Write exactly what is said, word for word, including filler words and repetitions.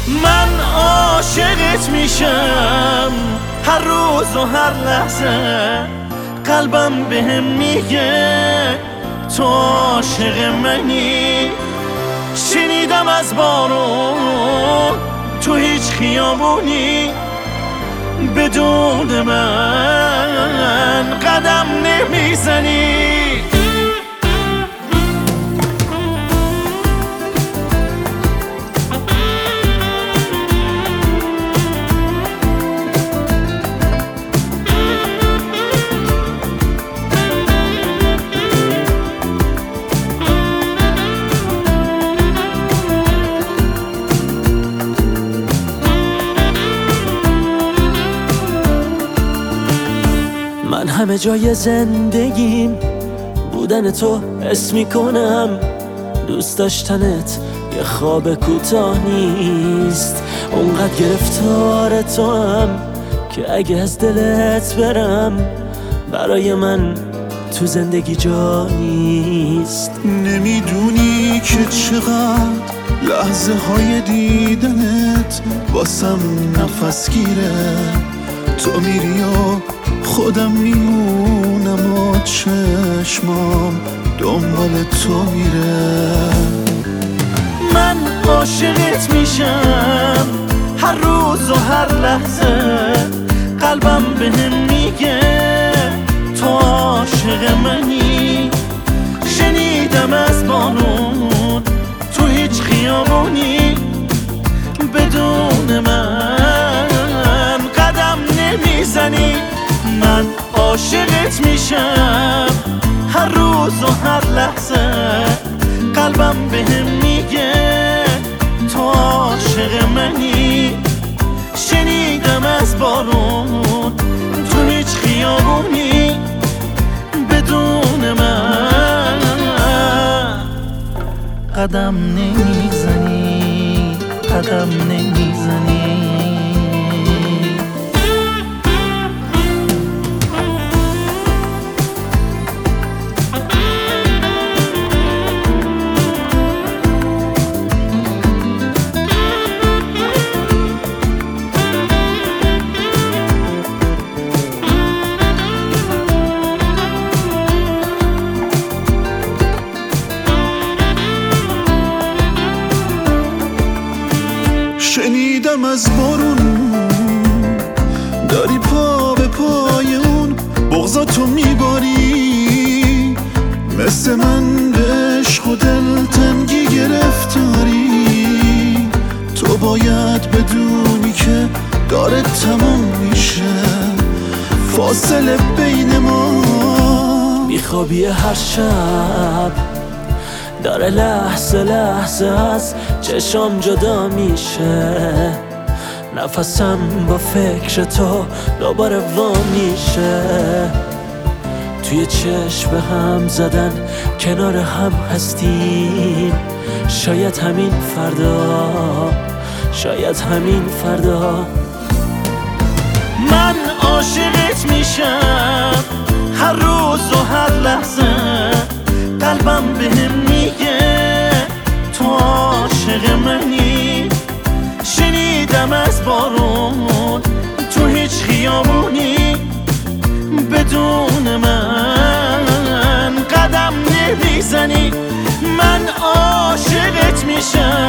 من عاشقت میشم هر روز و هر لحظه، قلبم بهم میگه تو عاشق منی. شنیدم از بارون تو هیچ خیابونی بدون من قدم نمیزنی. من همه جای زندگیم بودن تو حس میکنم، دوست داشتنت یه خواب کوتاه نیست. اونقدر گرفتار تو هم که اگه از دلت برم برای من تو زندگی جا نیست. نمیدونی که چقدر لحظه های دیدنت واسم نفس گیره. تو میری و خودم میمونم و چشمام دنبال تو میره. من عاشقت میشم هر روز و هر لحظه، قلبم بهم میگه تو عاشق منی. شنیدم از بارون تو هیچ خیابونی بدون من قدم نمیزنی. من عاشقت میشم هر روز و هر لحظه، قلبم بهم میگه تو عاشق منی. شنیدم از بارون تو هیچ خیابونی بدون من قدم نمیزنی، قدم نمیزنی. شنیدم از بارون داری پا به پای اون بغضاتو میباری، مثل من به عشق و دلتنگی گرفتاری. تو باید بدونی که داره تموم میشه فاصله بین ما. بیخوابی هر شب داره لحظه لحظه از چشام جدا میشه، نفسم با فکر تو دوباره وا میشه. توی چشم به هم زدن کنار هم هستیم، شاید همین فردا، شاید همین فردا. من عاشقت میشم هر روز و هر لحظه، قلبم بهم میگه تو عاشق منی. شنیدم از بارون تو هیچ خیابونی بدون من قدم نمیزنی. من عاشقت میشم